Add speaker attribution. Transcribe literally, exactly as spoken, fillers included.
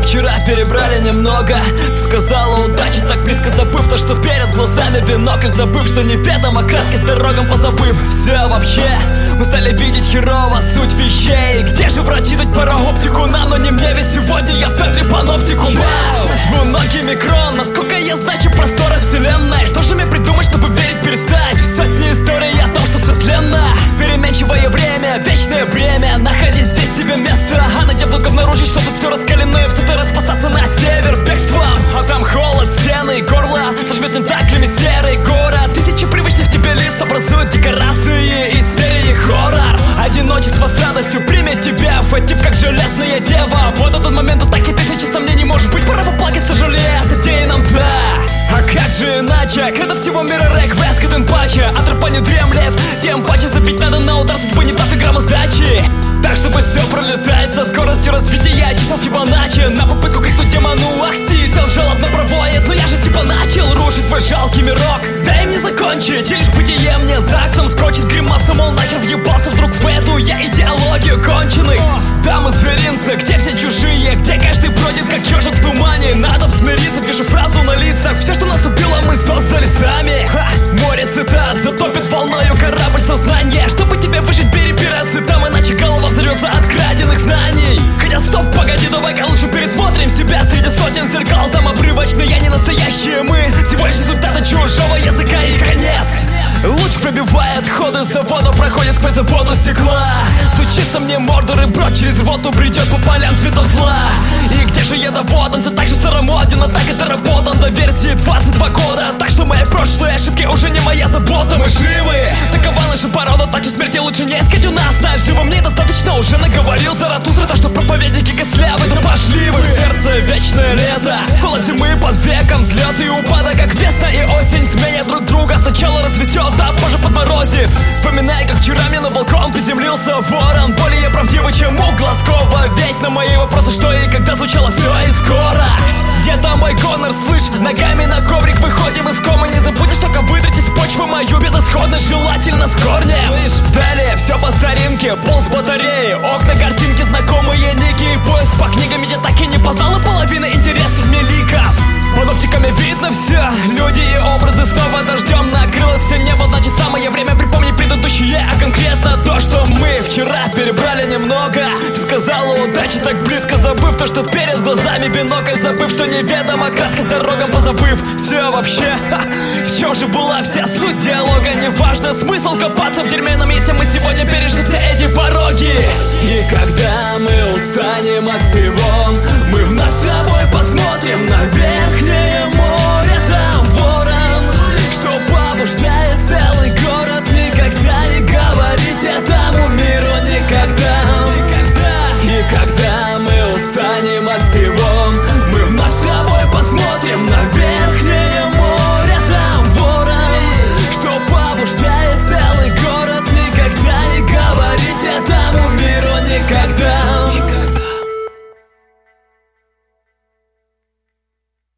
Speaker 1: вчера перебрали немного. Ты сказала удачи, так близко забыв то, что перед глазами бинокль. Забыв, что неведомо, кратко с дорогам позабыв. Все вообще, мы стали видеть херово суть вещей. Где же врачи дать параоптику нам, но не мне, ведь сегодня я в центре паноптикум. Двуногий микрон, насколько я значим простора вселенной. Что же мне придумать, чтобы верить перестать? В сотни историй о том, что все тленно. Переменчивое время, вечное время, находить здесь себе место. А найдя вдруг обнаружить, что тут все раскалено, и в сотый раз спасаться на север бегством. А там холод, стены, горло сожмет тентаклями серый город. Тысячи привычных тебе лиц образуют декорации из серии хоррор. Одиночество с радостью примет тебя, фэтип как железная дева. Вот этот момент, а так и тысячи сомнений может быть. Пора поплакать, сожалея о содеянном, да. А как же иначе? Кредо всего мира реквест, тем паче. А тропа не дремлет, тем паче забить надо на удар судьбы, не дав и грамма сдачи. Так, чтобы все пролетает со скоростью развития часов Фибоначчи. На попытку крикнуть демону, ах, сисел жалобно проводит. Но я же типа начал рушить твой жалкий мирок. Дай мне закончить, и лишь бытие мне за окном скочит гримаса, мол, нахер въебался вдруг в эту я идеологию конченый. Там и зверинцы, где все чужие, где каждый бродит как ежик в тумане. Надо смириться, вижу фразу на лицах. Все, что нас убило, мы создали сами. Ха! Море цитат затопит волною корабль сознания. Чтобы тебе выжить, бери пираты там, иначе голова взорвется от краденных знаний. Хотя стоп, погоди, давай-ка лучше пересмотрим себя среди сотен зеркал. Там обрывочные, не настоящие мы. Всего лишь результат от чужого языка и конец. Луч пробивает ходы завода, проходит сквозь заботу стекла. Стучится мне мордор и брод через рвоту бредет по полям цветов зла. И где же ядовод, он все так же старомоден, а так и доработан до версии двадцать два года. Так что мои прошлые ошибки уже не моя забота, мы живы. Такова наша порода, так что смерти лучше не искать у нас наживо. Мне достаточно уже наговорил Заратустра, то что проповедники костлявы, да пошли вы. В сердце вечное лето, холод зимы под веком, взлет и упадок, как весна и осень сменят друг друга. Сначала расцветет, а позже подморозит. Вспоминай, как вчера мне на балкон приземлился ворон, более правдивый, чем у Глазкова. Ведь на мои вопросы, что и когда, звучало все и скоро. Где-то мой Конор, слышь, ногами на коврик выходим из комы. Не забудешь только выдрать из почвы мою безысходность, желательно с корнем. Далее все по старинке, пол с батареи, окна, картинки, знакомые ники. И поиск по книгам, где так и не познала половины интересных мне ликов. Под оптиками видно все, люди и образы снова дождем накрылось все небо. Значит, самое время припомнить предыдущее, а конкретно то, что мы вчера перебрали немного. Ты сказала удачи, так близко забыв то, что перед глазами бинокль. Забыв, что неведомо, кратко с дорогам позабыв. Все вообще, ха, в чем же была вся суть диалога? Неважно, смысл копаться в дерьме, но если мы сегодня перешли все эти пороги. И когда мы